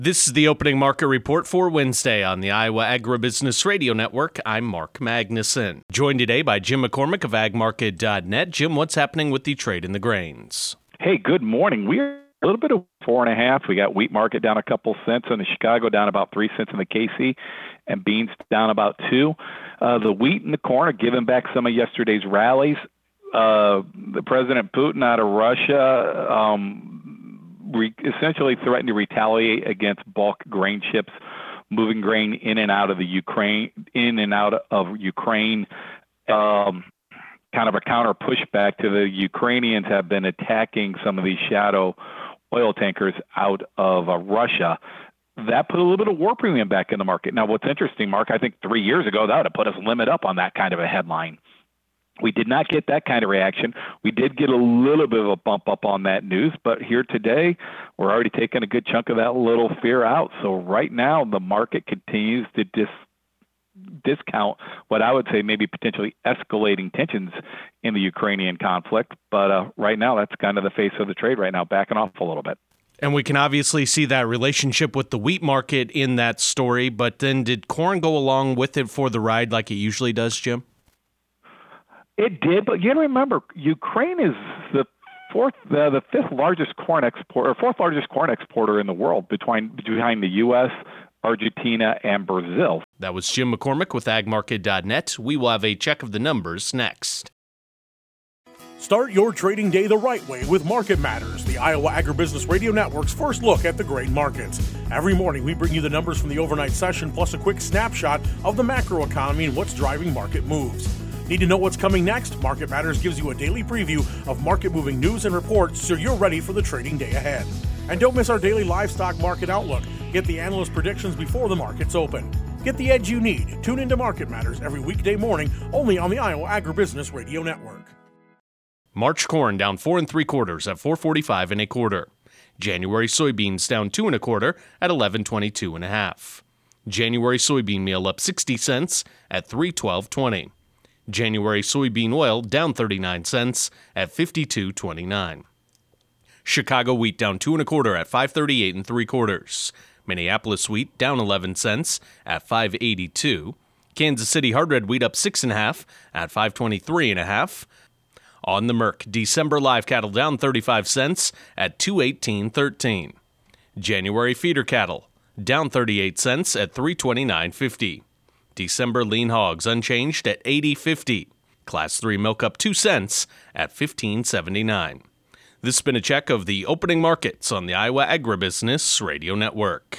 This is the opening market report for Wednesday on the Iowa Agribusiness Radio Network. I'm Mark Magnuson. Joined today by Jim McCormick of agmarket.net. Jim, what's happening with the trade in the grains? Hey, good morning. We're a little bit of 4.5. We got wheat market down a couple cents in the Chicago, down about 3 cents in the KC, and beans down about 2. The wheat and the corn are giving back some of yesterday's rallies. The President Putin out of Russia essentially threatened to retaliate against bulk grain ships moving grain in and out of Ukraine. Kind of a counter pushback to the Ukrainians have been attacking some of these shadow oil tankers out of Russia. That put a little bit of war premium back in the market. Now, what's interesting, Mark, I think 3 years ago, that would have put us limit up on that kind of a headline. We did not get that kind of reaction. We did get a little bit of a bump up on that news, but here today, we're already taking a good chunk of that little fear out. So right now, the market continues to discount what I would say maybe potentially escalating tensions in the Ukrainian conflict. But right now, that's kind of the face of the trade right now, backing off a little bit. And we can obviously see that relationship with the wheat market in that story, but then did corn go along with it for the ride like it usually does, Jim? It did, but you got to remember, Ukraine is the fifth largest corn exporter, or fourth largest corn exporter in the world, behind the U.S., Argentina, and Brazil. That was Jim McCormick with agmarket.net. We will have a check of the numbers next. Start your trading day the right way with Market Matters, the Iowa Agribusiness Radio Network's first look at the grain markets. Every morning, we bring you the numbers from the overnight session, plus a quick snapshot of the macroeconomy and what's driving market moves. Need to know what's coming next? Market Matters gives you a daily preview of market-moving news and reports so you're ready for the trading day ahead. And don't miss our daily livestock market outlook. Get the analyst predictions before the markets open. Get the edge you need. Tune into Market Matters every weekday morning, only on the Iowa Agribusiness Radio Network. March corn down 4 3/4 at 4.45 1/4. January soybeans down 2 1/4 at 11.22 1/2. January soybean meal up 60 cents at 3.1220. January soybean oil down 39 cents at 52.29. Chicago wheat down 2 1/4 at 5.38 3/4. Minneapolis wheat down 11 cents at 5.82. Kansas City hard red wheat up 6 1/2 at 5.23 1/2. On the Merc, December live cattle down 35 cents at 2.1813. January feeder cattle down 38 cents at 3.2950. December lean hogs unchanged at 80.50. Class 3 milk up 2 cents at 15.79. This has been a check of the opening markets on the Iowa Agribusiness Radio Network.